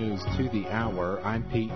News to the hour. I'm Pete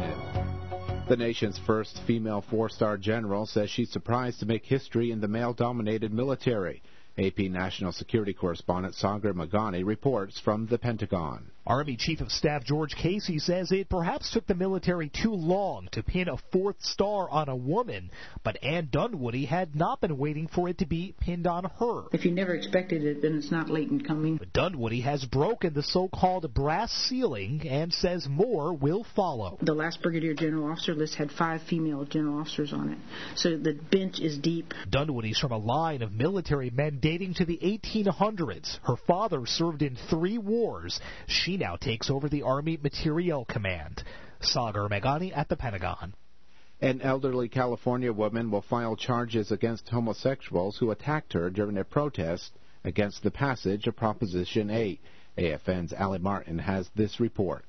Chagnon. The nation's first female four-star general says she's surprised to make history in the male-dominated military. AP National Security Correspondent Sagar Meghani reports from the Pentagon. Army Chief of Staff George Casey says it perhaps took the military too long to pin a fourth star on a woman, but Ann Dunwoody had not been waiting for it to be pinned on her. If you never expected it, then it's not late in coming. But Dunwoody has broken the so-called brass ceiling and says more will follow. The last Brigadier General Officer list had 5 female general officers on it, so the bench is deep. Dunwoody's from a line of military men dating to the 1800s. Her father served in 3 wars. She now takes over the Army Materiel Command. Sagar Meghani at the Pentagon. An elderly California woman will file charges against homosexuals who attacked her during a protest against the passage of Proposition 8. AFN's Ali Martin has this report.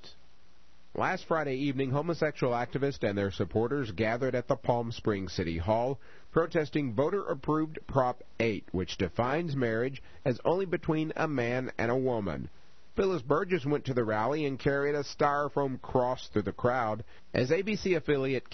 Last Friday evening, homosexual activists and their supporters gathered at the Palm Springs City Hall protesting voter-approved Prop 8, which defines marriage as only between a man and a woman. Phyllis Burgess went to the rally and carried a styrofoam cross through the crowd. As ABC affiliate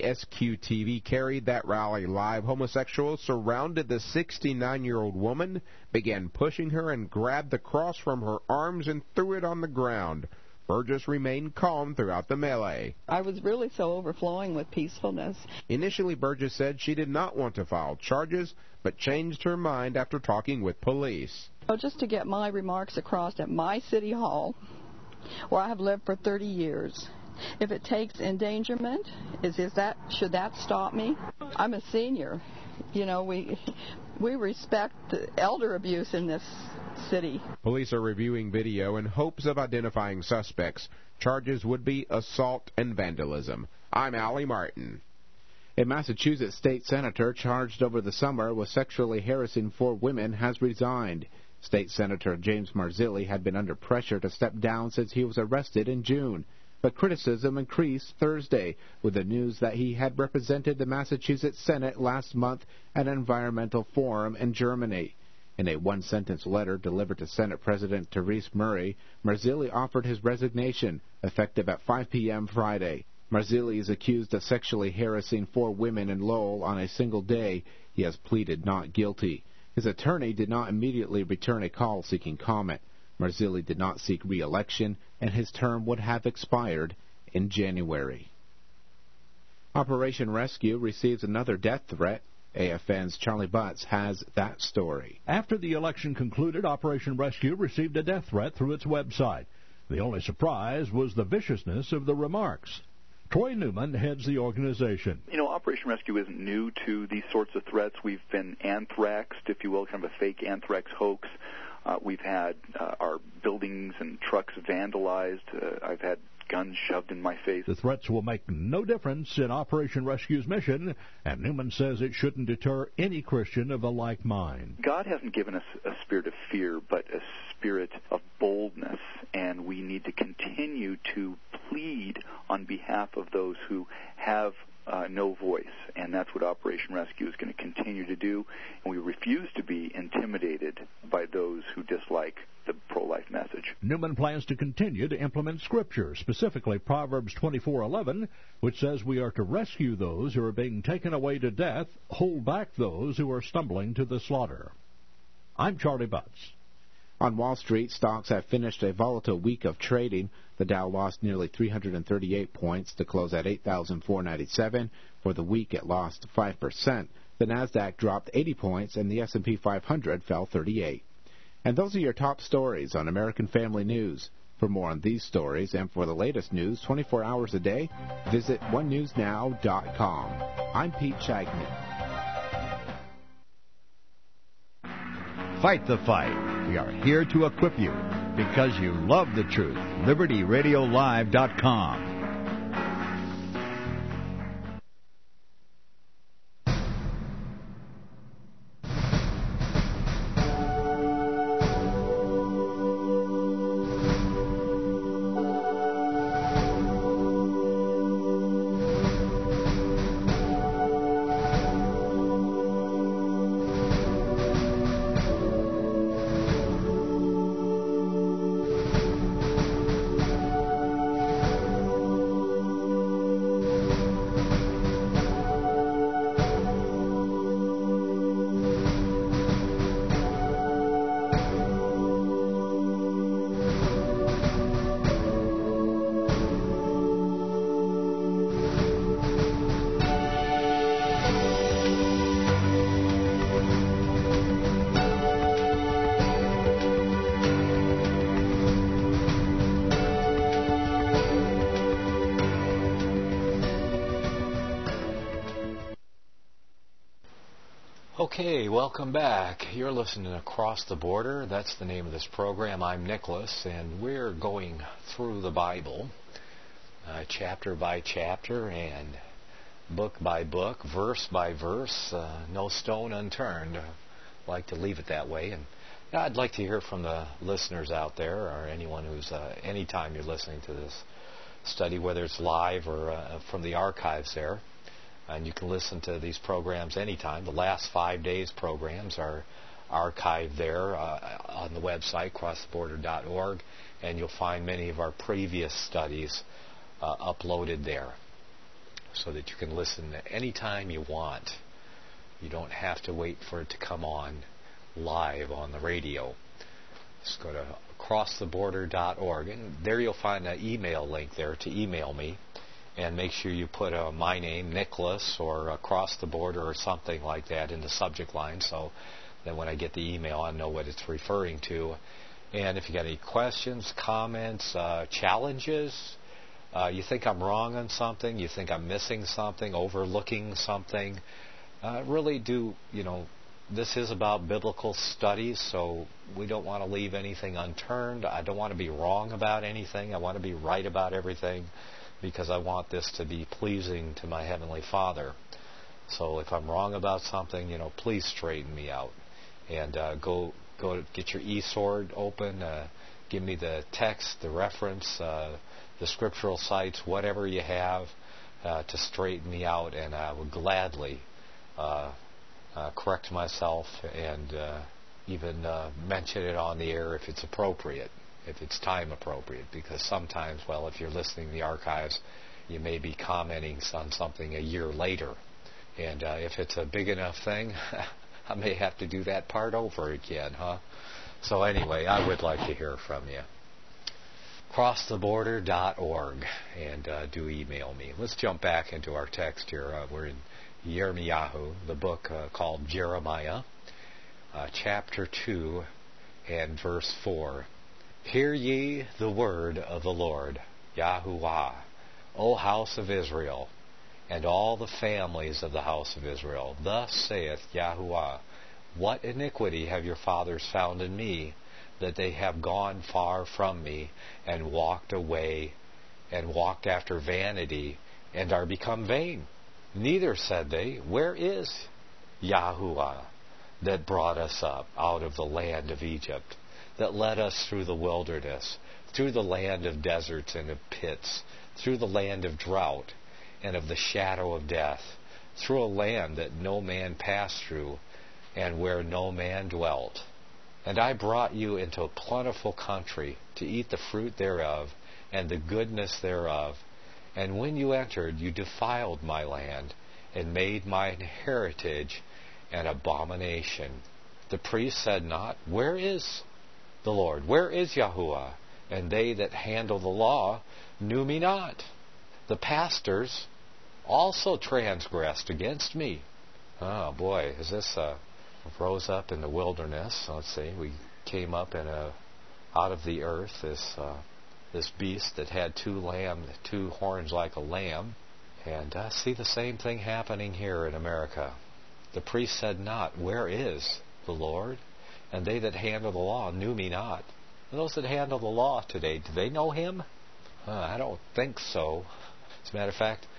KESQ-TV carried that rally live, homosexuals surrounded the 69-year-old woman, began pushing her, and grabbed the cross from her arms and threw it on the ground. Burgess remained calm throughout the melee. I was really so overflowing with peacefulness. Initially, Burgess said she did not want to file charges, but changed her mind after talking with police. Just to get my remarks across at my city hall, where I have lived for 30 years. If it takes endangerment, should that stop me? I'm a senior. You know, we respect elder abuse in this city. Police are reviewing video in hopes of identifying suspects. Charges would be assault and vandalism. I'm Ali Martin. A Massachusetts state senator charged over the summer with sexually harassing 4 women has resigned. State Senator James Marzilli had been under pressure to step down since he was arrested in June. But criticism increased Thursday with the news that he had represented the Massachusetts Senate last month at an environmental forum in Germany. In a one-sentence letter delivered to Senate President Therese Murray, Marzilli offered his resignation, effective at 5 p.m. Friday. Marzilli is accused of sexually harassing 4 women in Lowell on a single day. He has pleaded not guilty. His attorney did not immediately return a call seeking comment. Marzilli did not seek re-election, and his term would have expired in January. Operation Rescue receives another death threat. AFN's Charlie Butts has that story. After the election concluded, Operation Rescue received a death threat through its website. The only surprise was the viciousness of the remarks. Troy Newman heads the organization. You know, Operation Rescue isn't new to these sorts of threats. We've been anthraxed, if you will, kind of a fake anthrax hoax. We've had our buildings and trucks vandalized. I've had guns shoved in my face. The threats will make no difference in Operation Rescue's mission, and Newman says it shouldn't deter any Christian of a like mind. God hasn't given us a spirit of fear, but a spirit of boldness, and we need to continue to plead on behalf of those who have no voice, and that's what Operation Rescue is going to continue to do, and we refuse to be intimidated by those who dislike the pro-life message. Newman plans to continue to implement Scripture, specifically Proverbs 24:11, which says we are to rescue those who are being taken away to death, hold back those who are stumbling to the slaughter. I'm Charlie Butts. On Wall Street, stocks have finished a volatile week of trading. The Dow lost nearly 338 points to close at 8,497. For the week, it lost 5%. The Nasdaq dropped 80 points, and the S&P 500 fell 38. And those are your top stories on American Family News. For more on these stories and for the latest news 24 hours a day, visit onenewsnow.com. I'm Pete Chagnon. Fight the fight. We are here to equip you because you love the truth. LibertyRadioLive.com. Okay, welcome back. You're listening to Across the Border. That's the name of this program. I'm Nicholas, and we're going through the Bible, chapter by chapter and book by book, verse by verse, no stone unturned. I like to leave it that way. And I'd like to hear from the listeners out there, or anyone who's, anytime you're listening to this study, whether it's live or from the archives there. And you can listen to these programs anytime. The last 5 days programs are archived there on the website, crosstheborder.org, and you'll find many of our previous studies uploaded there so that you can listen anytime you want. You don't have to wait for it to come on live on the radio. Just go to crosstheborder.org, and there you'll find an email link there to email me. And make sure you put my name, Nicholas, or Across the Border or something like that in the subject line, so that when I get the email, I know what it's referring to. And if you got any questions, comments, challenges, you think I'm wrong on something, you think I'm missing something, overlooking something, really do, this is about biblical studies, so we don't want to leave anything unturned. I don't want to be wrong about anything. I want to be right about everything, because I want this to be pleasing to my Heavenly Father. So if I'm wrong about something, please straighten me out. And go get your eSword open. Give me the text, the reference, the scriptural sites, whatever you have to straighten me out, and I will gladly correct myself and even mention it on the air if it's appropriate. If it's time appropriate, because sometimes, if you're listening to the archives, you may be commenting on something a year later. And if it's a big enough thing, I may have to do that part over again, huh? So anyway, I would like to hear from you. Crosstheborder.org, and do email me. Let's jump back into our text here. We're in Yirmiyahu, the book called Jeremiah, chapter 2 and verse 4. Hear ye the word of the Lord, Yahuwah, O house of Israel, and all the families of the house of Israel. Thus saith Yahuwah, what iniquity have your fathers found in me, that they have gone far from me, and walked away, and walked after vanity, and are become vain? Neither said they, where is Yahuwah, that brought us up out of the land of Egypt, that led us through the wilderness, through the land of deserts and of pits, through the land of drought and of the shadow of death, through a land that no man passed through, and where no man dwelt. And I brought you into a plentiful country, to eat the fruit thereof, and the goodness thereof. And when you entered, you defiled my land, and made mine heritage an abomination. The priest said not, where is the Lord? Where is Yahuwah? And they that handle the law knew me not. The pastors also transgressed against me. Oh boy, is this rose up in the wilderness? Let's see, we came up out of the earth, this beast that had two horns like a lamb, and see the same thing happening here in America. The priest said not, where is the Lord? And they that handle the law knew me not. And those that handle the law today, do they know him? I don't think so. As a matter of fact,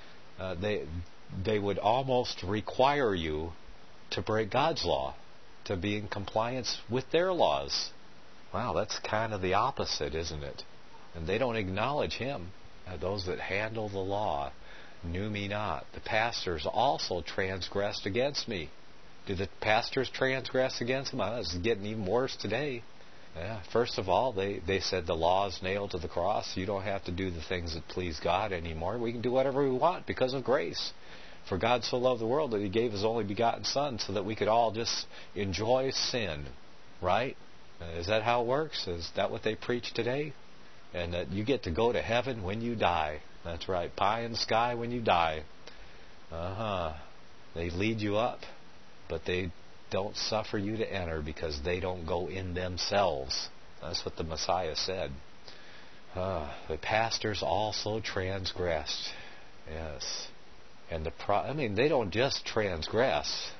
they would almost require you to break God's law, to be in compliance with their laws. Wow, that's kind of the opposite, isn't it? And they don't acknowledge him. Those that handle the law knew me not. The pastors also transgressed against me. Do the pastors transgress against him? It's getting even worse today. Yeah, first of all, they said the law is nailed to the cross. You don't have to do the things that please God anymore. We can do whatever we want because of grace. For God so loved the world that he gave his only begotten Son so that we could all just enjoy sin. Right? Is that how it works? Is that what they preach today? And that you get to go to heaven when you die. That's right. Pie in the sky when you die. They lead you up, but they don't suffer you to enter because they don't go in themselves. That's what the Messiah said. The pastors also transgressed. Yes. And they don't just transgress.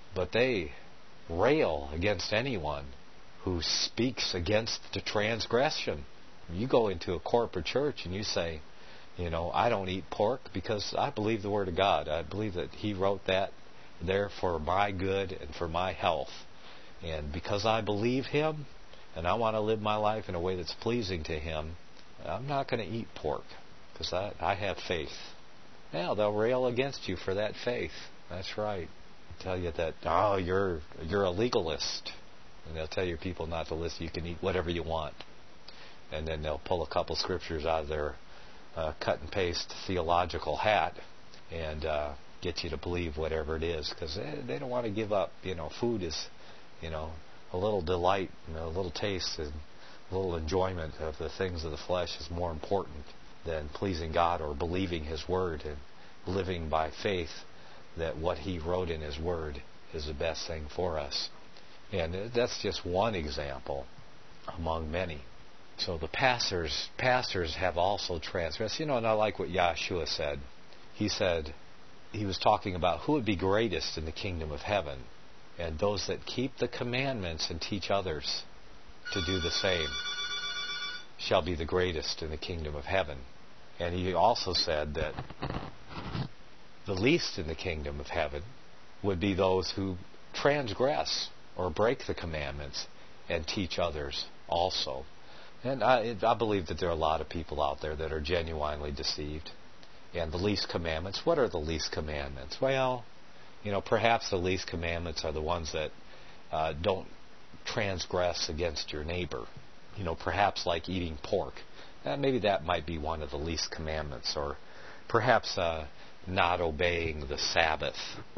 but they rail against anyone who speaks against the transgression. You go into a corporate church and you say, I don't eat pork because I believe the Word of God. I believe that He wrote that there for my good and for my health. And because I believe Him and I want to live my life in a way that's pleasing to Him, I'm not going to eat pork because I have faith. Now, they'll rail against you for that faith. That's right. Tell you that, you're a legalist. And they'll tell your people not to listen. You can eat whatever you want. And then they'll pull a couple scriptures out of their cut and paste theological hat and get you to believe whatever it is, because they don't want to give up. Food is, a little delight and a little taste and a little enjoyment of the things of the flesh is more important than pleasing God or believing His Word and living by faith that what He wrote in His Word is the best thing for us. And that's just one example among many. So the pastors have also transgressed. And I like what Yahshua said. He said, he was talking about who would be greatest in the kingdom of heaven. And those that keep the commandments and teach others to do the same shall be the greatest in the kingdom of heaven. And he also said that the least in the kingdom of heaven would be those who transgress or break the commandments and teach others also. And I believe that there are a lot of people out there that are genuinely deceived. And the least commandments, what are the least commandments? Well, perhaps the least commandments are the ones that don't transgress against your neighbor. Perhaps like eating pork. Maybe that might be one of the least commandments. Or perhaps not obeying the Sabbath.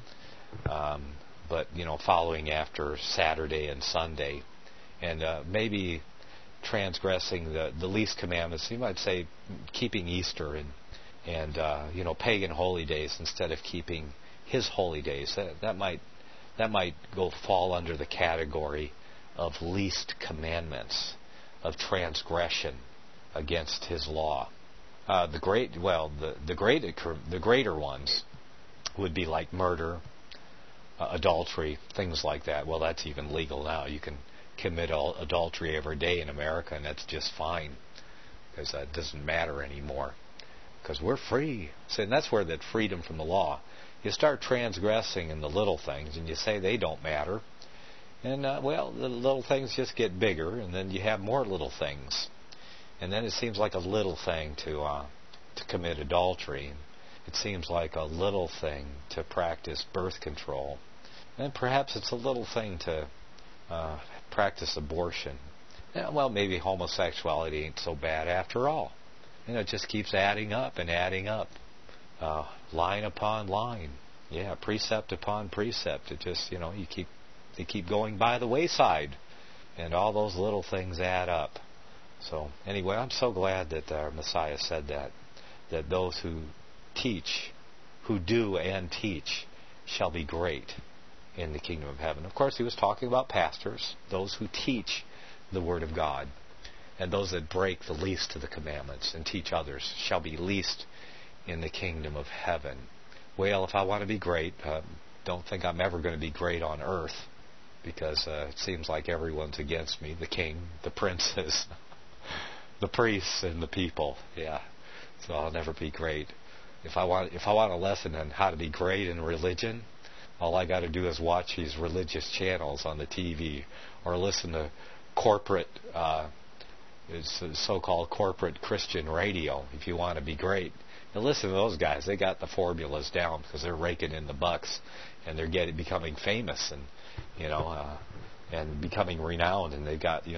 But, following after Saturday and Sunday. And maybe transgressing the least commandments. You might say keeping Easter and pagan holy days instead of keeping His holy days. That might fall under the category of least commandments, of transgression against His law. The greater ones would be like murder, adultery, things like that. Well, that's even legal now. You can commit adultery every day in America, and that's just fine, because that doesn't matter anymore, because we're free. So, and that's where that freedom from the law. You start transgressing in the little things, and you say they don't matter, and the little things just get bigger, and then you have more little things, and then it seems like a little thing to commit adultery. It seems like a little thing to practice birth control, and perhaps it's a little thing to practice abortion. Maybe homosexuality ain't so bad after all. It just keeps adding up and adding up. Line upon line. Yeah, precept upon precept. It just, they keep going by the wayside. And all those little things add up. So, anyway, I'm so glad that our Messiah said that those who teach, who do and teach, shall be great in the kingdom of heaven. Of course, he was talking about pastors, those who teach the Word of God, and those that break the least of the commandments and teach others shall be least in the kingdom of heaven. Well, if I want to be great, don't think I'm ever going to be great on earth, because it seems like everyone's against me, the king, the princes, the priests, and the people. Yeah, so I'll never be great. If I want a lesson on how to be great in religion, all I got to do is watch these religious channels on the TV, or listen to corporate, so-called corporate Christian radio. If you want to be great, and listen to those guys. They got the formulas down because they're raking in the bucks, and they're becoming famous, and and becoming renowned. And they've got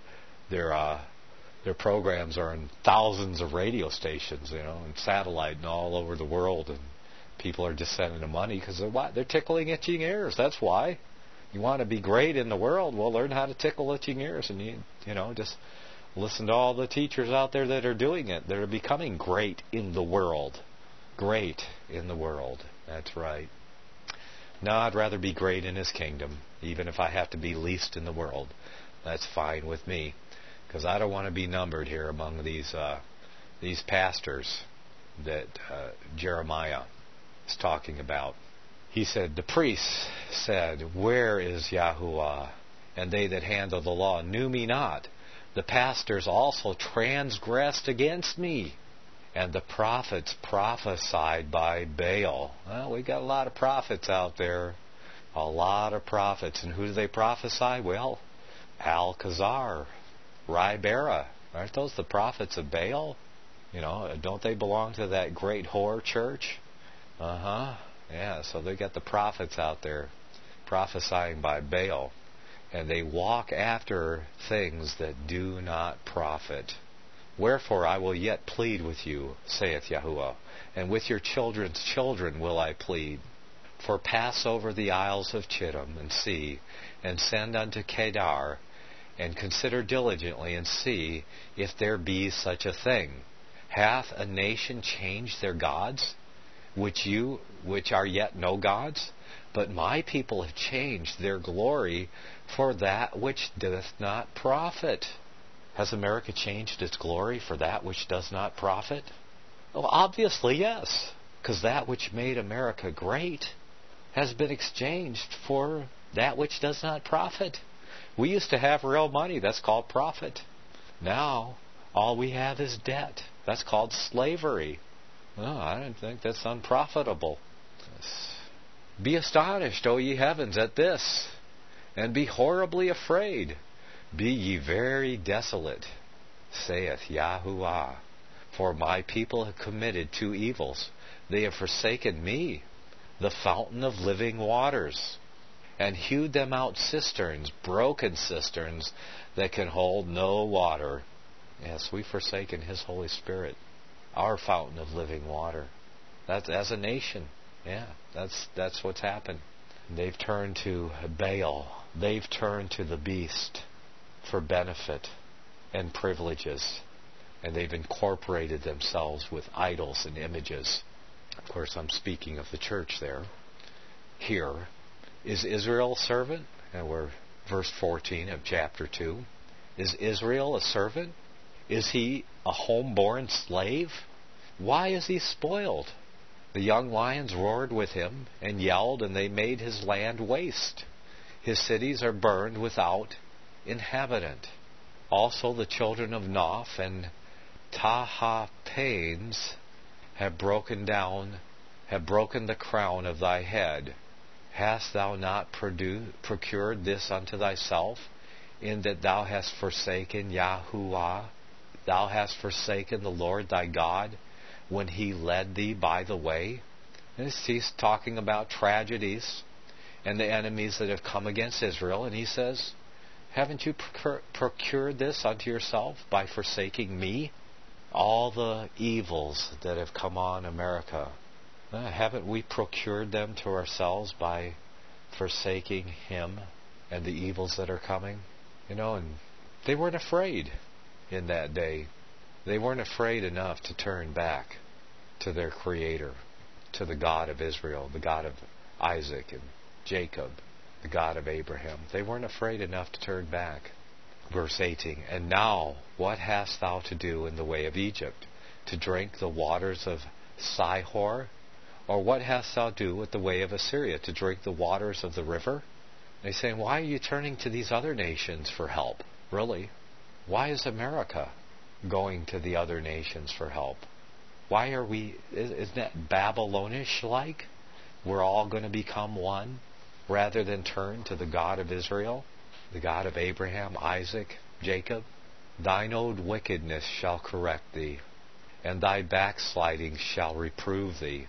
their programs are in thousands of radio stations, and satellite and all over the world, and people are just sending them money because they're tickling itching ears. That's why. You want to be great in the world? Well, learn how to tickle itching ears, and you just listen to all the teachers out there that are doing it. They're becoming great in the world. Great in the world. That's right. No, I'd rather be great in His kingdom, even if I have to be least in the world. That's fine with me, because I don't want to be numbered here among these pastors that Jeremiah is talking about He said, the priests said, where is Yahuwah? And they that handle the law knew me not. The pastors also transgressed against me. And the prophets prophesied by Baal. Well, we got a lot of prophets out there. A lot of prophets. And who do they prophesy? Well, Alcazar, Ribera. Aren't those the prophets of Baal? You know, don't they belong to that great whore church? Yeah, so they got the prophets out there prophesying by Baal. And they walk after things that do not profit. Wherefore I will yet plead with you, saith Yahuwah, and with your children's children will I plead. For pass over the isles of Chittim, and see, and send unto Kedar, and consider diligently, and see if there be such a thing. Hath a nation changed their gods, which are yet no gods? But my people have changed their glory for that which doth not profit. Has America changed its glory for that which does not profit? Well, obviously, yes, because that which made America great has been exchanged for that which does not profit. We used to have real money. That's called profit. Now, all we have is debt. That's called slavery. No, I don't think that's unprofitable. Be astonished, O ye heavens, at this, and be horribly afraid. Be ye very desolate, saith Yahuwah. For my people have committed two evils. They have forsaken me, the fountain of living waters, and hewed them out cisterns, broken cisterns, that can hold no water. Yes, we've forsaken His Holy Spirit, our fountain of living water. That's as a nation. Yeah, that's what's happened. They've turned to Baal. They've turned to the beast for benefit and privileges. And they've incorporated themselves with idols and images. Of course, I'm speaking of the church there. Here, is Israel a servant? And we're verse 14 of chapter 2. Is Israel a servant? Is he a homeborn slave? Why is he spoiled? The young lions roared with him and yelled, and they made his land waste. His cities are burned without inhabitant. Also the children of Noph and Tahapanes have broken the crown of thy head. Hast thou not procured this unto thyself, in that thou hast forsaken Yahuwah? Thou hast forsaken the Lord thy God, when He led thee by the way. He's talking about tragedies and the enemies that have come against Israel. And he says, haven't you procured this unto yourself by forsaking me? All the evils that have come on America, haven't we procured them to ourselves by forsaking Him and the evils that are coming? You know, and they weren't afraid in that day. They weren't afraid enough to turn back to their Creator, to the God of Israel, the God of Isaac and Jacob, the God of Abraham. They weren't afraid enough to turn back. Verse 18, and now what hast thou to do in the way of Egypt? To drink the waters of Sihor? Or what hast thou to do with the way of Assyria? To drink the waters of the river? They say, why are you turning to these other nations for help? Really? Why is America going to the other nations for help? Why are we, isn't that Babylonish-like? We're all going to become one, rather than turn to the God of Israel, the God of Abraham, Isaac, Jacob. Thine own wickedness shall correct thee, and thy backsliding shall reprove thee.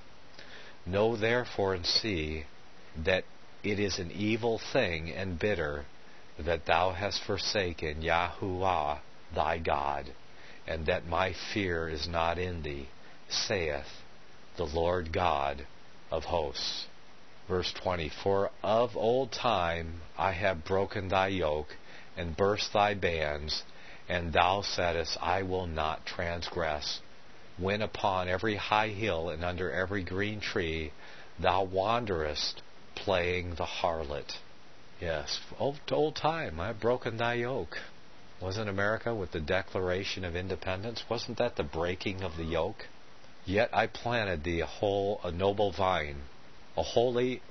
Know therefore and see that it is an evil thing and bitter that thou hast forsaken Yahuwah thy God, and that my fear is not in thee, saith the Lord God of hosts. Verse 20, for of old time I have broken thy yoke, and burst thy bands, and thou saidst, I will not transgress. When upon every high hill and under every green tree thou wanderest, playing the harlot. Yes, old time, I've broken thy yoke. Wasn't America with the Declaration of Independence? Wasn't that the breaking of the yoke? Yet I planted thee a noble vine, a holy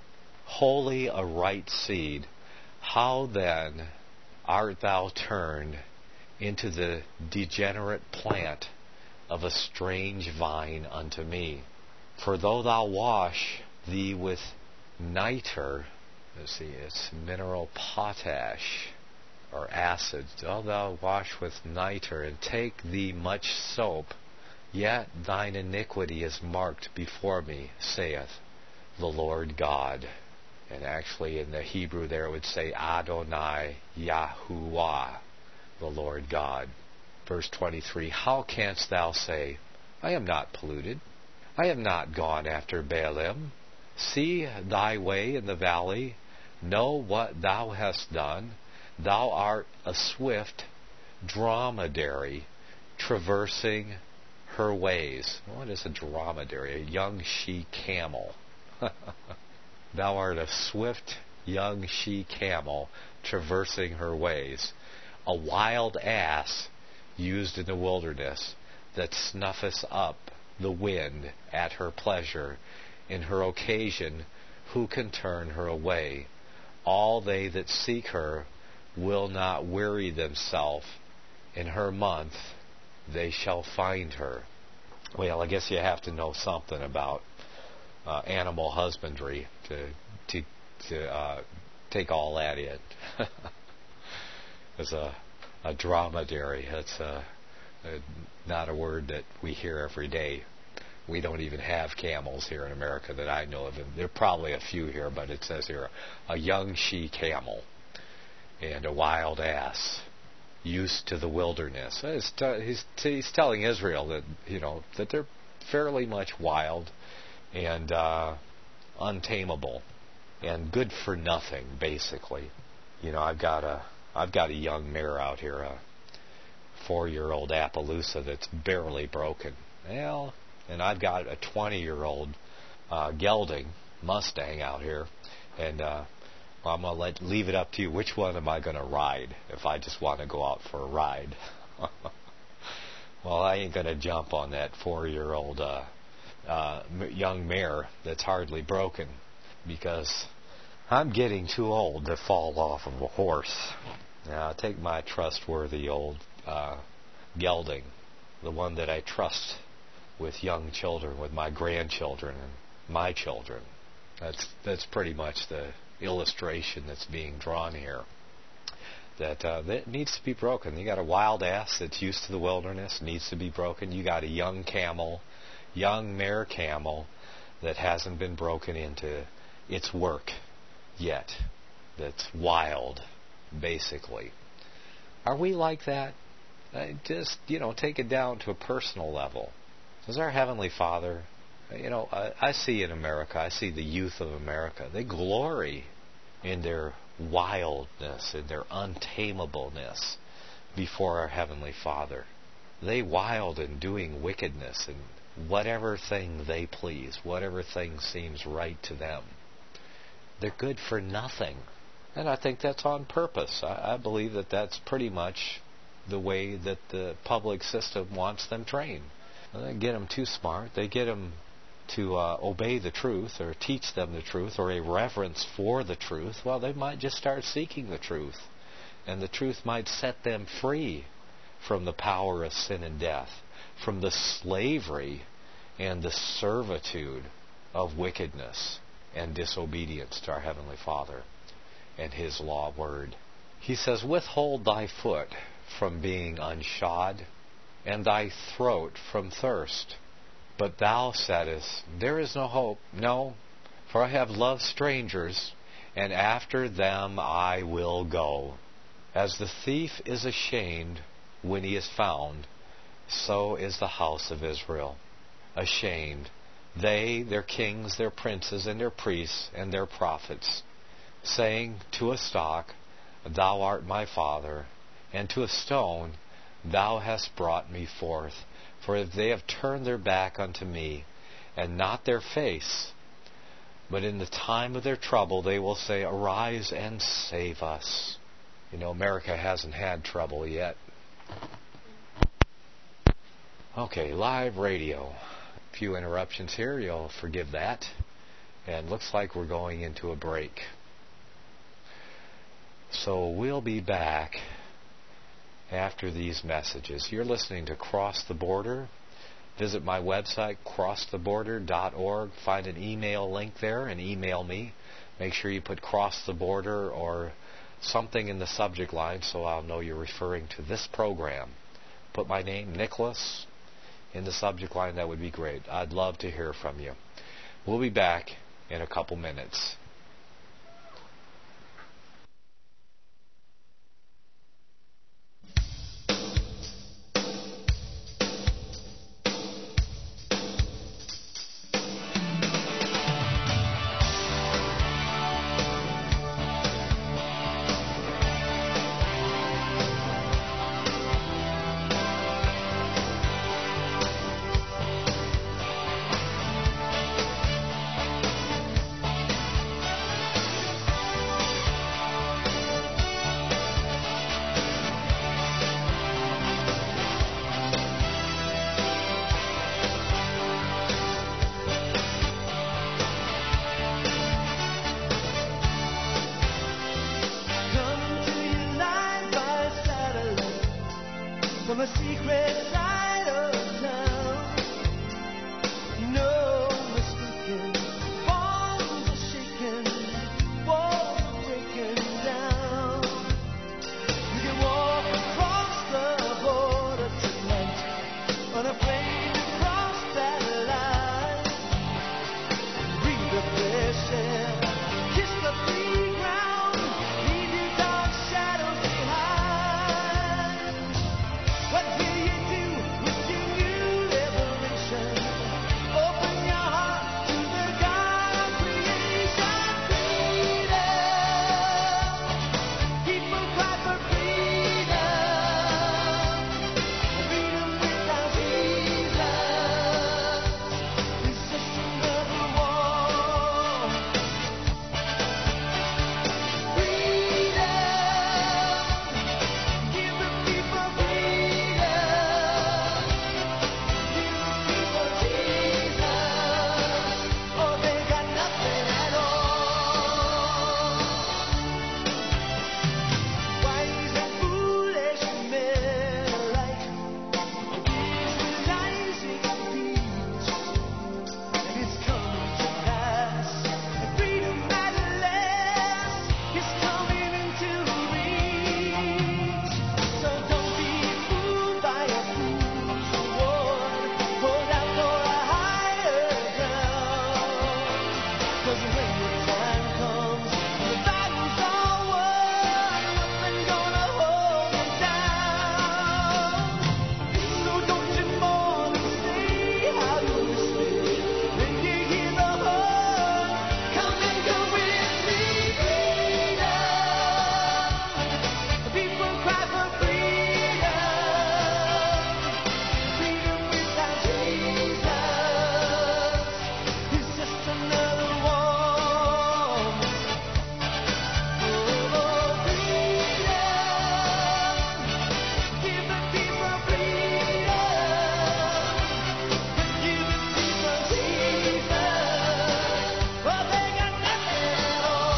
wholly a right seed, how then art thou turned into the degenerate plant of a strange vine unto me? For though thou wash thee with nitre, let's see, it's mineral potash or acid, though thou wash with nitre and take thee much soap, yet thine iniquity is marked before me, saith the Lord God. And actually in the Hebrew there it would say Adonai Yahuwah, the Lord God. Verse 23, how canst thou say, I am not polluted, I have not gone after Baalim? See thy way in the valley, know what thou hast done. Thou art a swift dromedary, traversing her ways. What is a dromedary? A young she-camel. Thou art a swift young she-camel, traversing her ways. A wild ass used in the wilderness, that snuffeth up the wind at her pleasure. In her occasion, who can turn her away? All they that seek her will not weary themselves. In her month they shall find her. Well, I guess you have to know something about animal husbandry to take all that in. As a dromedary, that's not a word that we hear every day. We don't even have camels here in America that I know of. There are probably a few here, but it says here a young she-camel and a wild ass used to the wilderness. He's telling Israel that that they're fairly much wild and untamable and good for nothing, basically. I've got a young mare out here, a 4-year-old Appaloosa that's barely broken. Well, and I've got a 20-year-old gelding Mustang out here, and I'm going to leave it up to you. Which one am I going to ride if I just want to go out for a ride? Well, I ain't going to jump on that 4-year-old young mare that's hardly broken, because I'm getting too old to fall off of a horse. Now, I'll take my trustworthy old gelding, the one that I trust with young children, with my grandchildren and my children. That's pretty much the illustration that's being drawn here. That needs to be broken. You got a wild ass that's used to the wilderness, needs to be broken. You got a young camel, young mare camel that hasn't been broken into its work yet. That's wild, basically. Are we like that? Just, take it down to a personal level. Does our Heavenly Father, I see in America, I see the youth of America, they glory in their wildness, in their untamableness before our Heavenly Father. They wild in doing wickedness and whatever thing they please, whatever thing seems right to them. They're good for nothing. And I think that's on purpose. I believe that that's pretty much the way that the public system wants them trained. They get them too smart. They get them to obey the truth or teach them the truth or a reverence for the truth. Well, they might just start seeking the truth. And the truth might set them free from the power of sin and death, from the slavery and the servitude of wickedness and disobedience to our Heavenly Father and His law word. He says, withhold thy foot from being unshod, and thy throat from thirst. But thou saidest, there is no hope. No, for I have loved strangers, and after them I will go. As the thief is ashamed when he is found, so is the house of Israel ashamed. They, their kings, their princes, and their priests, and their prophets, saying to a stock, Thou art my father, and to a stone, Thou hast brought me forth. For if they have turned their back unto me, and not their face, but in the time of their trouble they will say, Arise and save us. America hasn't had trouble yet. Okay, live radio. A few interruptions here, you'll forgive that. And looks like we're going into a break. So we'll be back after these messages. You're listening to Cross the Border. Visit my website, crosstheborder.org. Find an email link there and email me. Make sure you put Cross the Border or something in the subject line so I'll know you're referring to this program. Put my name, Nicholas, in the subject line. That would be great. I'd love to hear from you. We'll be back in a couple minutes. From a secret side of town, no mistaking, bombs are shaking, walls are breaking down. You can walk across the border tonight, unafraid to cross that line. Read the pressure, kiss the free ground, leave your dark shadows behind. What will you do with your new liberation? Open your heart to the God of creation. Freedom, people cry for freedom. Freedom without Jesus is just another war. Freedom, give the people freedom. Give the people Jesus, or they got nothing at all. Wise and foolish men alike visualizing peace, and it's coming to pass. Freedom at last is coming into reach. So don't be fooled by a fool's reward. Hold out for a higher ground. 'Cause when the time comes, the battle's all won. Nothing gonna hold them down. So don't you mourn and say how you miss me. When you hear the horn, come and go with me. Freedom, people cry for freedom. Freedom without Jesus is just another war. Oh, freedom, give the people freedom. Give the people Jesus, for they got nothing at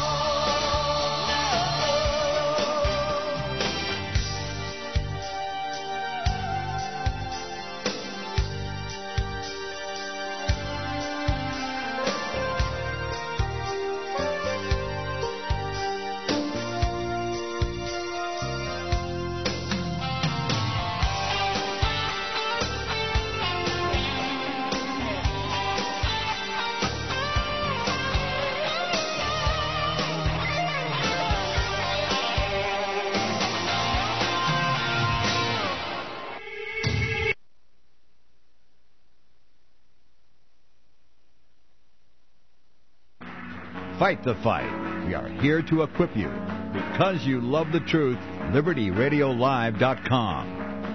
Fight the fight. We are here to equip you. Because you love the truth, LibertyRadioLive.com.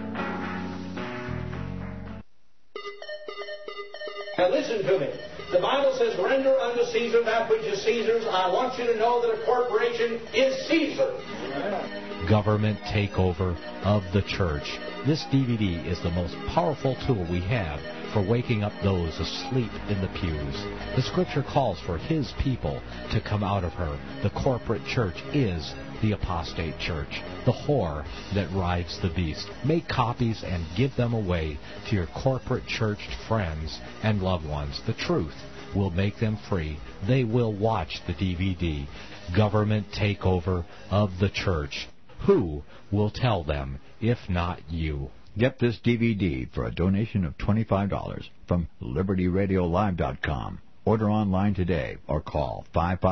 Now listen to me. The Bible says, render unto Caesar that which is Caesar's. I want you to know that a corporation is Caesar. Government Takeover of the Church. This DVD is the most powerful tool we have for waking up those asleep in the pews. The Scripture calls for His people to come out of her. The corporate church is the apostate church, the whore that rides the beast. Make copies and give them away to your corporate church friends and loved ones. The truth will make them free. They will watch the DVD, Government Takeover of the Church. Who will tell them if not you? Get this DVD for a donation of $25 from LibertyRadioLive.com. Order online today or call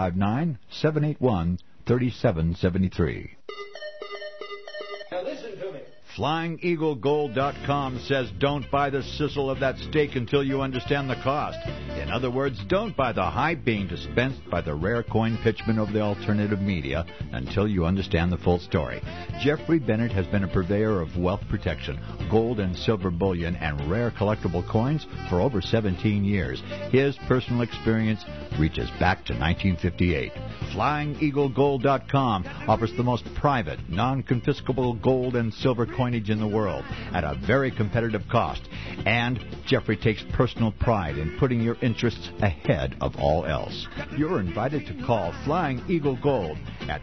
559-781-3773. Now listen to me. FlyingEagleGold.com says don't buy the sizzle of that steak until you understand the cost. In other words, don't buy the hype being dispensed by the rare coin pitchmen of the alternative media until you understand the full story. Jeffrey Bennett has been a purveyor of wealth protection, gold and silver bullion, and rare collectible coins for over 17 years. His personal experience reaches back to 1958. FlyingEagleGold.com offers the most private, non-confiscable gold and silver coinage in the world at a very competitive cost. And Jeffrey takes personal pride in putting your interests ahead of all else. You're invited to call Flying Eagle Gold at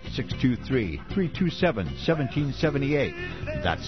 623-327-1778. That's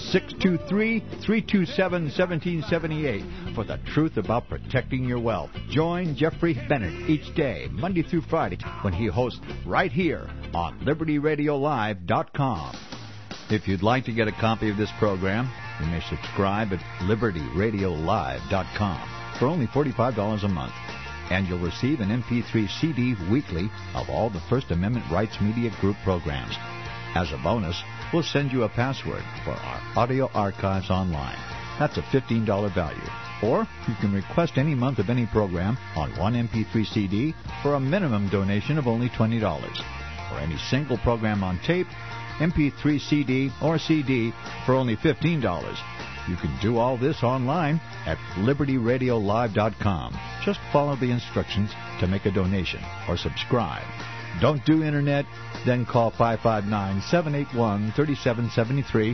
623-327-1778 for the truth about protecting your wealth. Join Jeffrey Bennett each day, Monday through Friday, when he hosts right here on LibertyRadioLive.com. If you'd like to get a copy of this program, you may subscribe at LibertyRadioLive.com for only $45 a month. And you'll receive an MP3 CD weekly of all the First Amendment Rights Media Group programs. As a bonus, we'll send you a password for our audio archives online. That's a $15 value. Or you can request any month of any program on one MP3 CD for a minimum donation of only $20. Or any single program on tape, MP3 CD, or CD for only $15. You can do all this online at LibertyRadioLive.com. Just follow the instructions to make a donation or subscribe. Don't do Internet? Then call 559-781-3773,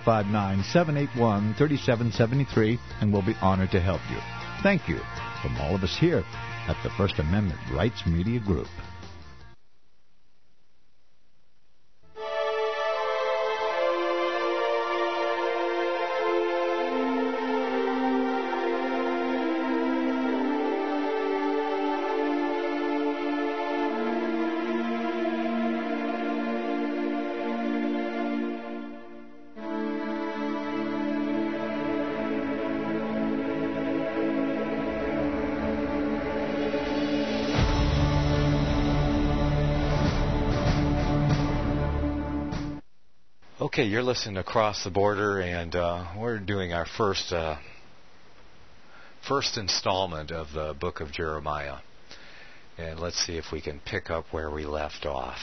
559-781-3773, and we'll be honored to help you. Thank you from all of us here at the First Amendment Rights Media Group. Okay, you're listening to Across the Border, and we're doing our first installment of the book of Jeremiah. And let's see if we can pick up where we left off.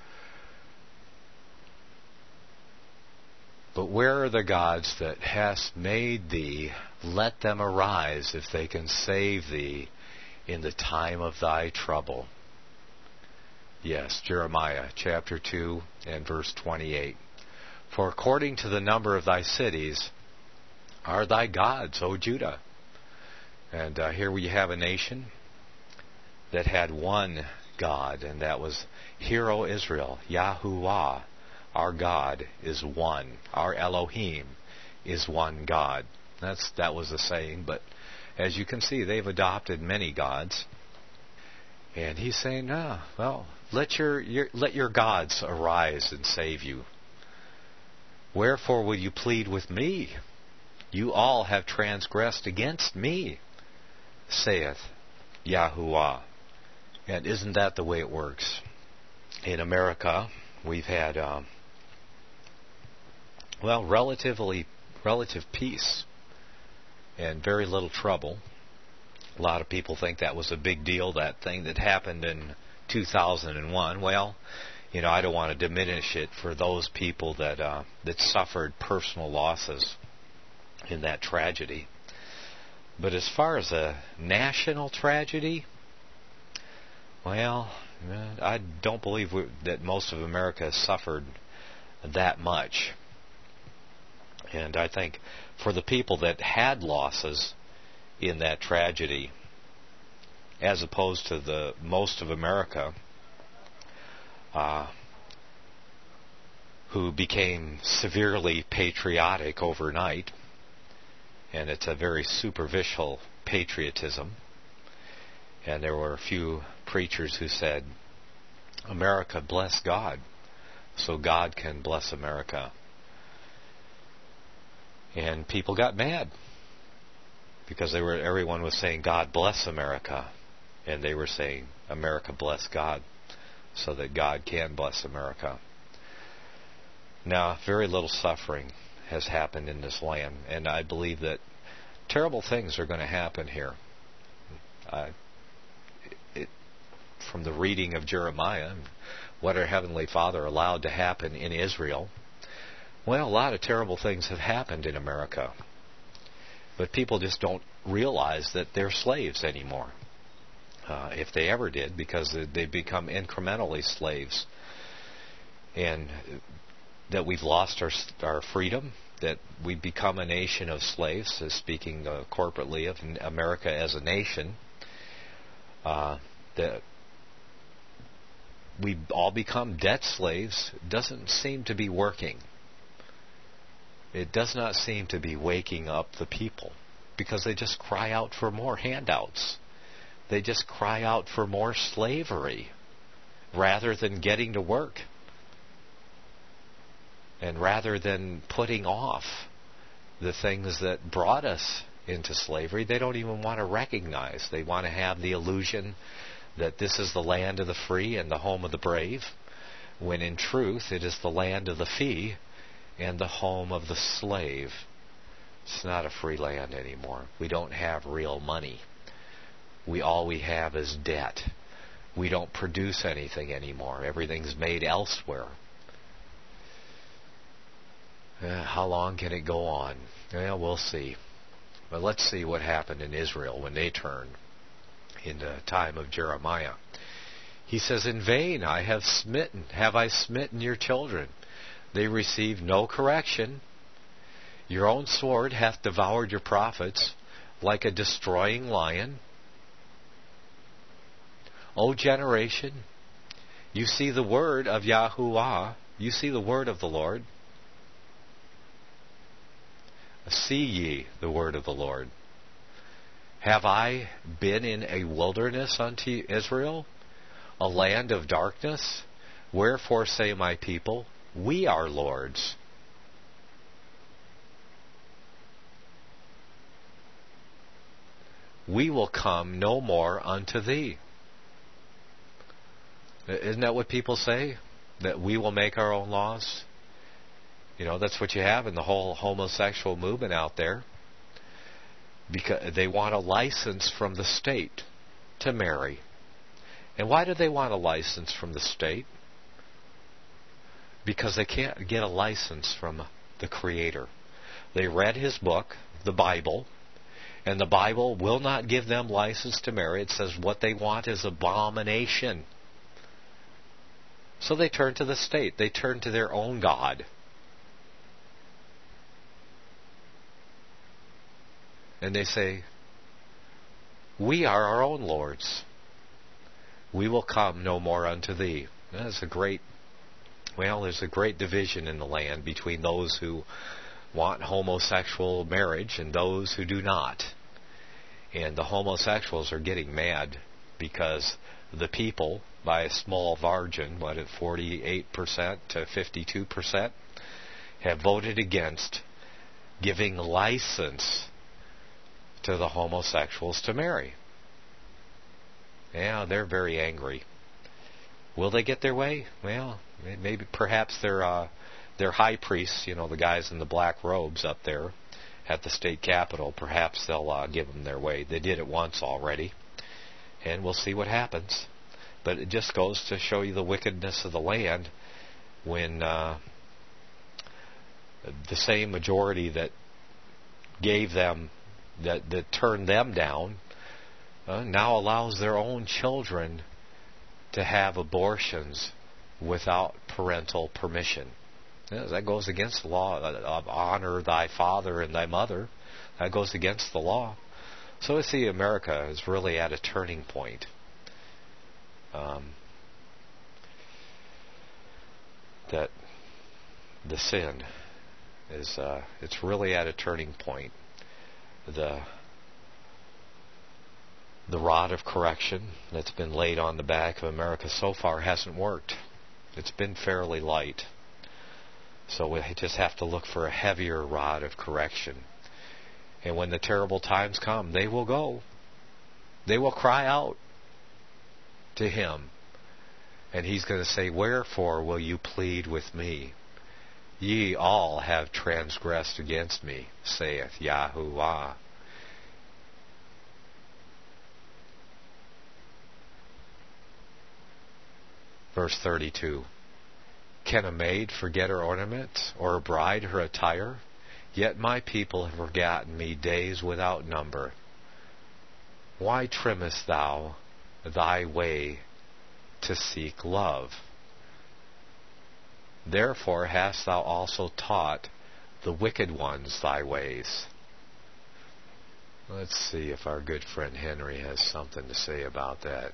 But where are the gods that hast made thee? Let them arise, if they can save thee in the time of thy trouble. Yes, Jeremiah chapter 2 and verse 28. For according to the number of thy cities are thy gods, O Judah. And here we have a nation that had one God, and that was Hear, O Israel, Yahuwah, our God is one. Our Elohim is one God. That was the saying, but as you can see, they've adopted many gods. And he's saying, let your gods arise and save you. Wherefore will you plead with me? You all have transgressed against me, saith Yahuwah. And isn't that the way it works? In America, we've had, relative peace and very little trouble. A lot of people think that was a big deal, that thing that happened in 2001. Well, I don't want to diminish it for those people that suffered personal losses in that tragedy. But as far as a national tragedy, well, I don't believe that most of America has suffered that much. And I think for the people that had losses, in that tragedy, as opposed to the most of America who became severely patriotic overnight. And it's a very superficial patriotism. And there were a few preachers who said, America, bless God, so God can bless America. And people got mad because everyone was saying, God bless America. And they were saying, America, bless God, so that God can bless America. Now, very little suffering has happened in this land, and I believe that terrible things are going to happen here. From the reading of Jeremiah, what our Heavenly Father allowed to happen in Israel, well, a lot of terrible things have happened in America. But people just don't realize that they're slaves anymore. If they ever did, because they've become incrementally slaves. And that we've lost our freedom, that we've become a nation of slaves, speaking corporately of America as a nation, that we've all become debt slaves, doesn't seem to be working. It does not seem to be waking up the people, because they just cry out for more handouts. They just cry out for more slavery rather than getting to work. And rather than putting off the things that brought us into slavery, they don't even want to recognize. They want to have the illusion that this is the land of the free and the home of the brave, when in truth it is the land of the fee and the home of the slave. It's not a free land anymore. We don't have real money. All we have is debt. We don't produce anything anymore. Everything's made elsewhere. How long can it go on? Well, we'll see. But let's see what happened in Israel when they turned in the time of Jeremiah. He says, in vain have I smitten your children. They receive no correction. Your own sword hath devoured your prophets like a destroying lion. O generation, you see the word of Yahuwah, you see the word of the Lord. See ye the word of the Lord. Have I been in a wilderness unto Israel, a land of darkness? Wherefore say my people, we are lords. We will come no more unto thee. Isn't that what people say? That we will make our own laws? You know, that's what you have in the whole homosexual movement out there. Because they want a license from the state to marry. And why do they want a license from the state? Because they can't get a license from the Creator. They read His book, the Bible, and the Bible will not give them license to marry. It says what they want is abomination. So they turn to the state. They turn to their own God. And they say, we are our own lords. We will come no more unto thee. There's a great division in the land between those who want homosexual marriage and those who do not. And the homosexuals are getting mad because the people, by a small margin, 48% to 52%, have voted against giving license to the homosexuals to marry. Yeah, they're very angry. Will they get their way? Well, maybe perhaps their high priests, the guys in the black robes up there at the state capitol, perhaps they'll give them their way. They did it once already, and we'll see what happens. But it just goes to show you the wickedness of the land when the same majority that gave them, that turned them down, now allows their own children to have abortions without parental permission. That goes against the law of honor thy father and thy mother. That goes against the law. So we see America is really at a turning point. That the sin is it's really at a turning point. The rod of correction that's been laid on the back of America so far hasn't worked. It's been fairly light. So we just have to look for a heavier rod of correction. And when the terrible times come, they will go. They will cry out to Him. And He's going to say, "Wherefore will you plead with me? Ye all have transgressed against me, saith Yahuwah." Verse 32. Can a maid forget her ornaments, or a bride her attire? Yet my people have forgotten me days without number. Why trimmest thou thy way to seek love? Therefore hast thou also taught the wicked ones thy ways. Let's see if our good friend Henry has something to say about that.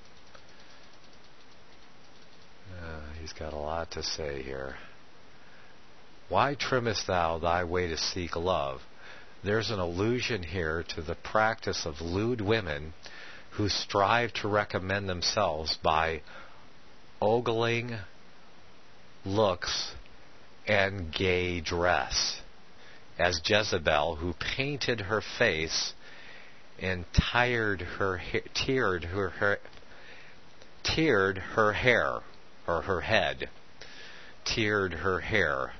He's got a lot to say here. Why trimmest thou thy way to seek love? There's an allusion here to the practice of lewd women who strive to recommend themselves by ogling looks and gay dress, as Jezebel, who painted her face and tiered her hair, or her head, tiered her hair.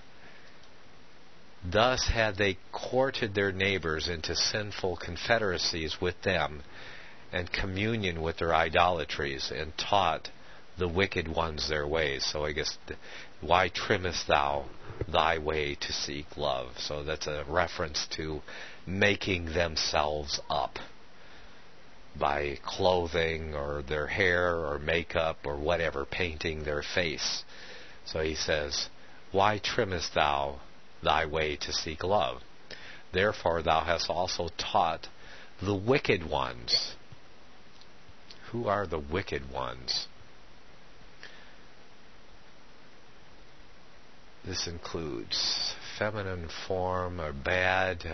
Thus had they courted their neighbors into sinful confederacies with them and communion with their idolatries, and taught the wicked ones their ways. So I guess, why trimmest thou thy way to seek love? So that's a reference to making themselves up by clothing or their hair or makeup or whatever, painting their face. So he says, why trimmest thou thy way to seek love? Therefore thou hast also taught the wicked ones. Who are the wicked ones? This includes feminine form, or bad,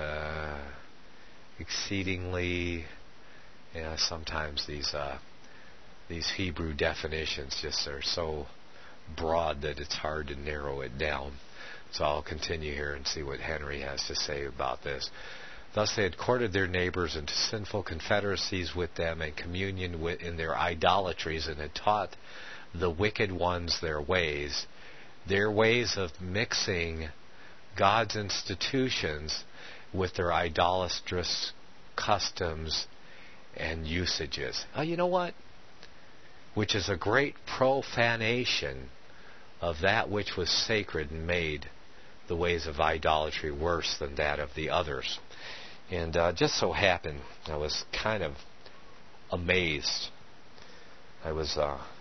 exceedingly. Yeah, sometimes these Hebrew definitions just are so broad that it's hard to narrow it down. So I'll continue here and see what Henry has to say about this. Thus they had courted their neighbors into sinful confederacies with them and communion in their idolatries, and had taught the wicked ones their ways of mixing God's institutions with their idolatrous customs and usages. Oh, you know what? Which is a great profanation of that which was sacred, and made the ways of idolatry worse than that of the others. And just so happened, I was kind of amazed. I was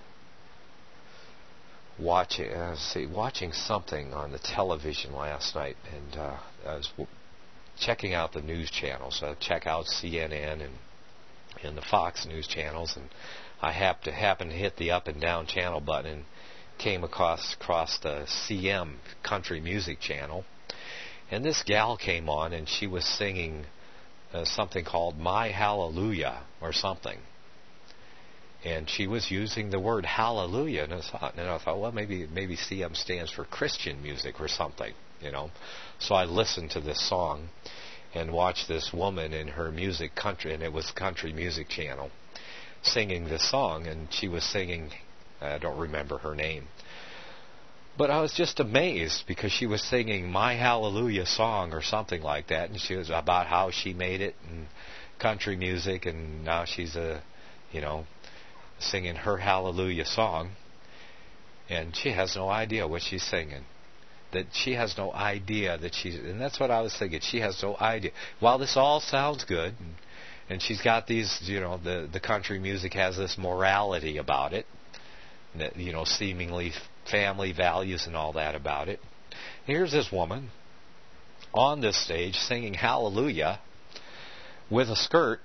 watching something on the television last night, and I was checking out the news channels. I check out CNN and the Fox News channels, and I happened to hit the up and down channel button and came across the CM country music channel, and this gal came on, and she was singing something called My Hallelujah or something, and she was using the word hallelujah, and I thought, well, maybe CM stands for Christian music or something, you know. So I listened to this song and watched this woman in her music country, and it was country music channel, singing this song, and she was singing, I don't remember her name, but I was just amazed because she was singing My Hallelujah song or something like that, and she was about how she made it in country music, and now she's singing her Hallelujah song, and she has no idea what she's singing. That she has no idea that she's, and that's what I was thinking. She has no idea. While this all sounds good, and she's got these, the country music has this morality about it, that, seemingly family values and all that about it. Here's this woman on this stage singing Hallelujah with a skirt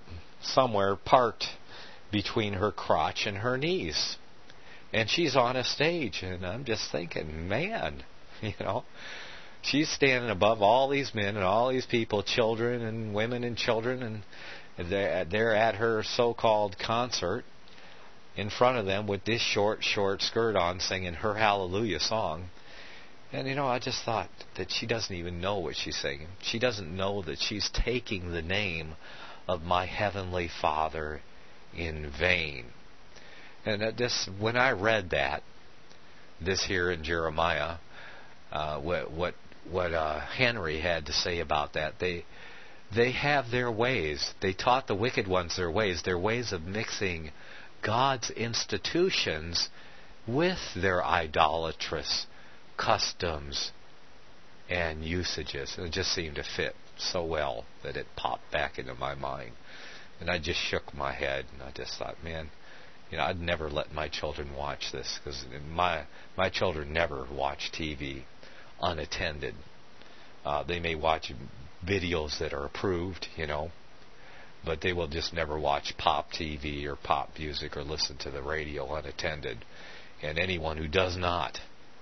somewhere parked between her crotch and her knees. And she's on a stage, and I'm just thinking, man, she's standing above all these men and all these people, children and women and children, and they're at her so-called concert in front of them with this short skirt on, singing her Hallelujah song. And, I just thought that she doesn't even know what she's singing. She doesn't know that she's taking the name of my Heavenly Father in vain. And when I read this here in Jeremiah, what Henry had to say about that, they have their ways. They taught the wicked ones their ways of mixing God's institutions with their idolatrous customs and usages. And it just seemed to fit so well that it popped back into my mind. And I just shook my head, and I just thought, man, I'd never let my children watch this, because my children never watch TV unattended. They may watch videos that are approved, but they will just never watch pop TV or pop music or listen to the radio unattended. And anyone who does not,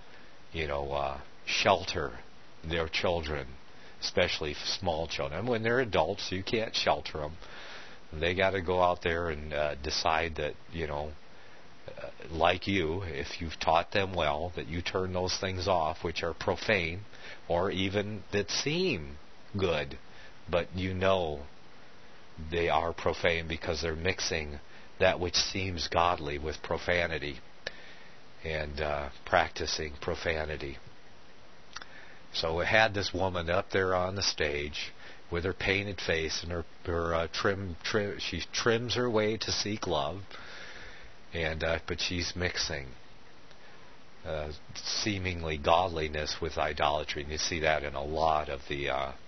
shelter their children, especially small children. And when they're adults, you can't shelter them. They got to go out there and decide that, like you, if you've taught them well, that you turn those things off, which are profane, or even that seem good, but they are profane because they're mixing that which seems godly with profanity and practicing profanity. So we had this woman up there on the stage with her painted face and her she trims her way to seek love, but she's mixing seemingly godliness with idolatry, and you see that in a lot of the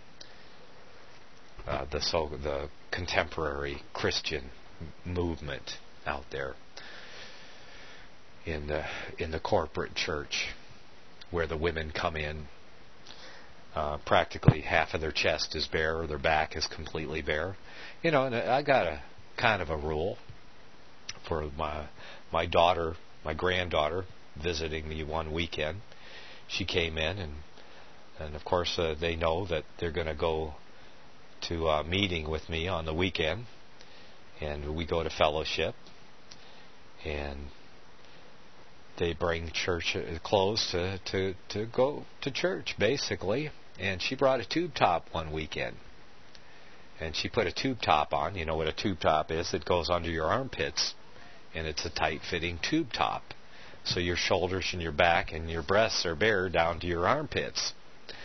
contemporary Christian movement out there in the corporate church, where the women come in. Practically half of their chest is bare, or their back is completely bare. And I got a kind of a rule for my daughter, my granddaughter, visiting me one weekend. She came in, and of course they know that they're going to go to a meeting with me on the weekend, and we go to fellowship, and they bring church clothes to go to church, basically. And she brought a tube top one weekend. And she put a tube top on. You know what a tube top is? It goes under your armpits. And it's a tight-fitting tube top. So your shoulders and your back and your breasts are bare down to your armpits.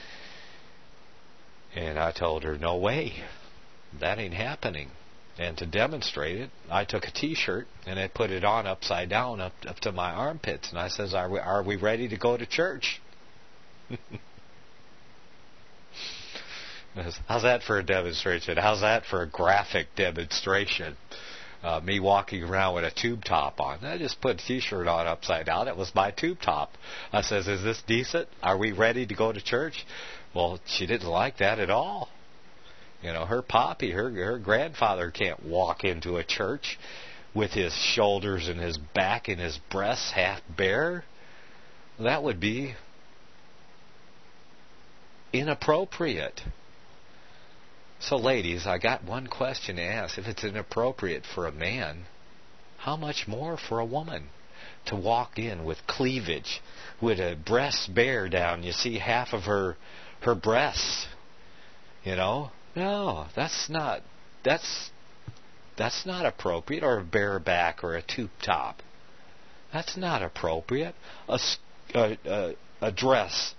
And I told her, no way. That ain't happening. And to demonstrate it, I took a T-shirt and I put it on upside down up to my armpits. And I says, are we ready to go to church? How's that for a demonstration? How's that for a graphic demonstration? Me walking around with a tube top on. I just put a T-shirt on upside down. It was my tube top. I says, is this decent? Are we ready to go to church? Well, she didn't like that at all. Her poppy, her grandfather can't walk into a church with his shoulders and his back and his breasts half bare. That would be inappropriate. So, ladies, I got one question to ask. If it's inappropriate for a man, how much more for a woman to walk in with cleavage, with a breast bare down? You see half of her breasts. No, that's not appropriate. Or a bare back or a tube top. That's not appropriate. A dress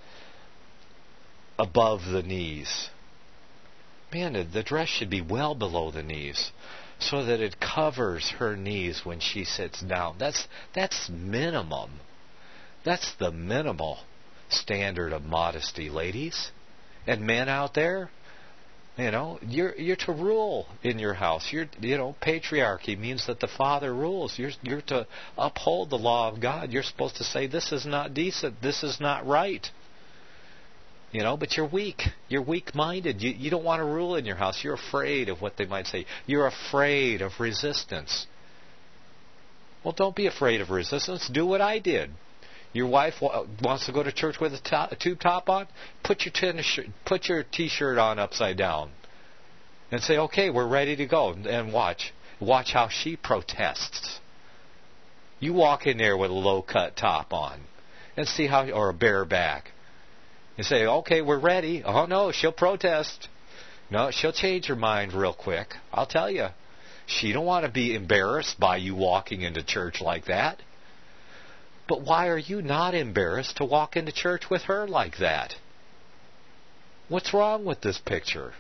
above the knees. Man, the dress should be well below the knees, so that it covers her knees when she sits down. That's minimum. That's the minimal standard of modesty, ladies. And men out there, you're to rule in your house. Patriarchy means that the father rules. You're to uphold the law of God. You're supposed to say, this is not decent, this is not right. But you're weak. You're weak-minded. You don't want to rule in your house. You're afraid of what they might say. You're afraid of resistance. Well, don't be afraid of resistance. Do what I did. Your wife wants to go to church with a tube top on? Put your T-shirt on upside down. And say, okay, we're ready to go. And watch. Watch how she protests. You walk in there with a low-cut top on. And see how, or a bare back. And say, okay, we're ready. Oh, no, she'll protest. No, she'll change her mind real quick. I'll tell you. She don't want to be embarrassed by you walking into church like that. But why are you not embarrassed to walk into church with her like that? What's wrong with this picture?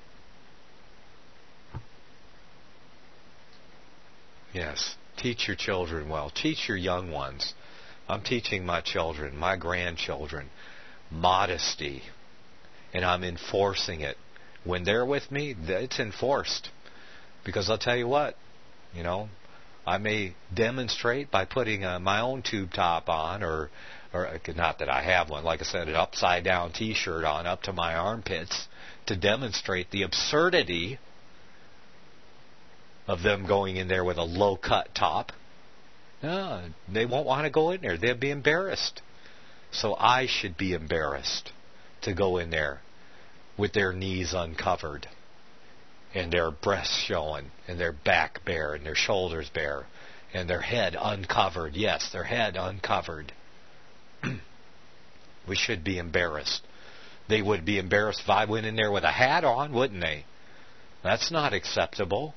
Yes, teach your children well. Teach your young ones. I'm teaching my children, my grandchildren, modesty. And I'm enforcing it. When they're with me, it's enforced. Because I'll tell you what, I may demonstrate by putting my own tube top on, or not that I have one, like I said, an upside down T-shirt on up to my armpits to demonstrate the absurdity of them going in there with a low-cut top. No, they won't want to go in there. They'll be embarrassed. So I should be embarrassed to go in there with their knees uncovered and their breasts showing and their back bare and their shoulders bare and their head uncovered. Yes, their head uncovered. We should be embarrassed. They would be embarrassed if I went in there with a hat on, wouldn't they? That's not acceptable.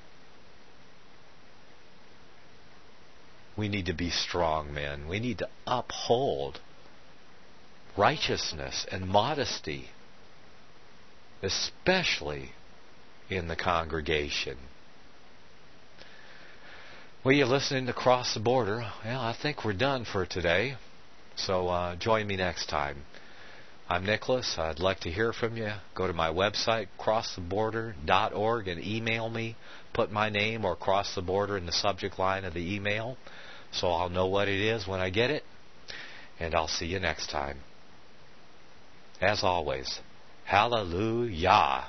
We need to be strong men. We need to uphold righteousness and modesty, especially in the congregation. Well, you're listening to Cross the Border. Well, I think we're done for today. So join me next time. I'm Nicholas. I'd like to hear from you. Go to my website, crosstheborder.org, and email me. Put my name or Cross the Border in the subject line of the email so I'll know what it is when I get it. And I'll see you next time. As always, hallelujah.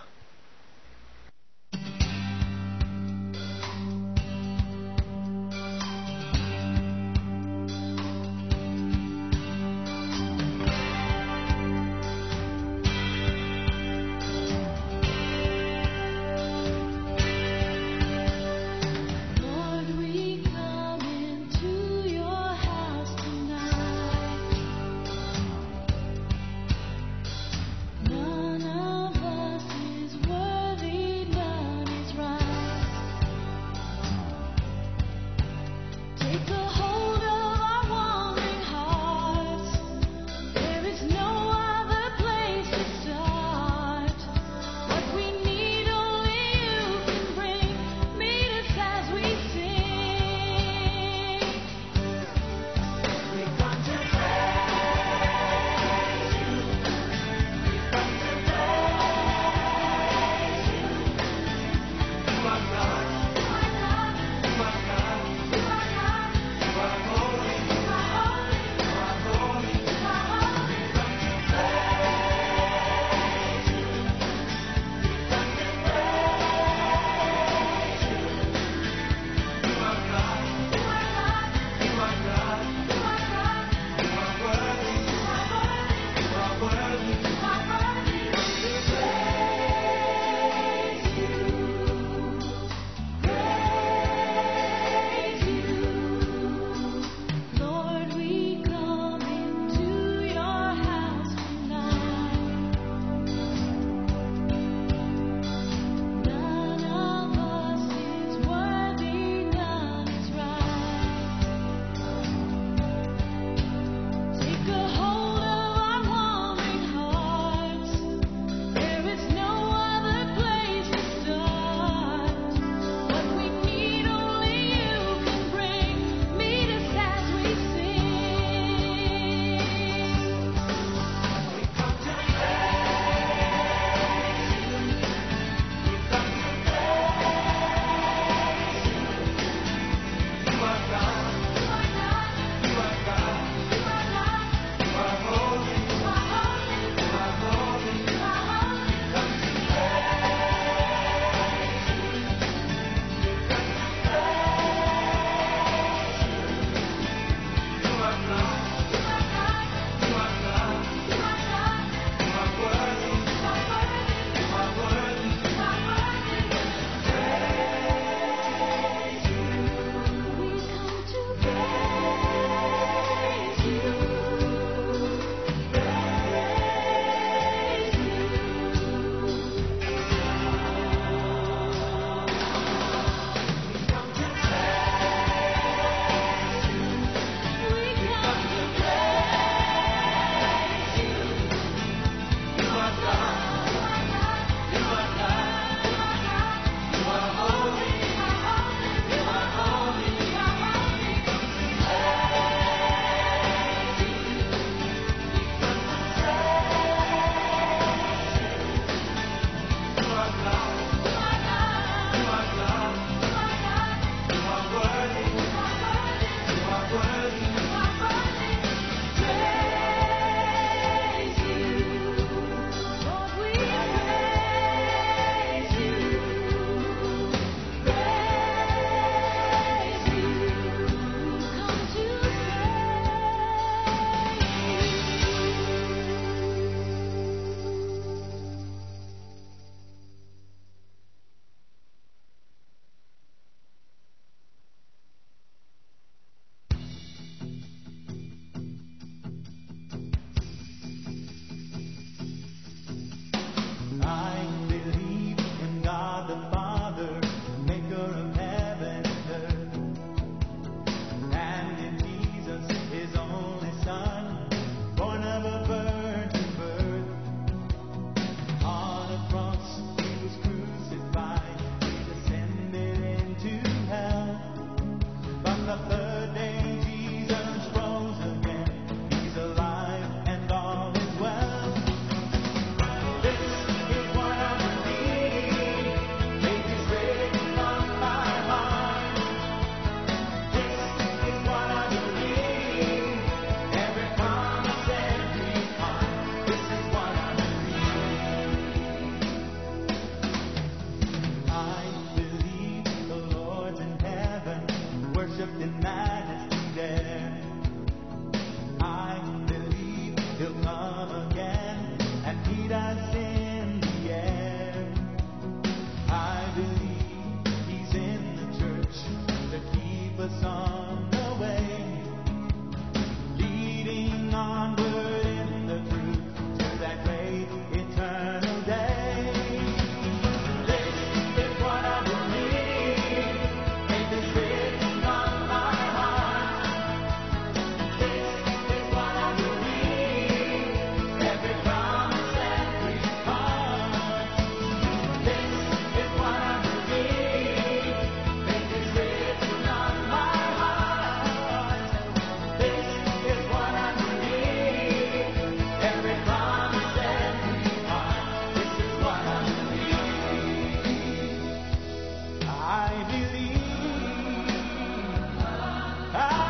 the sun.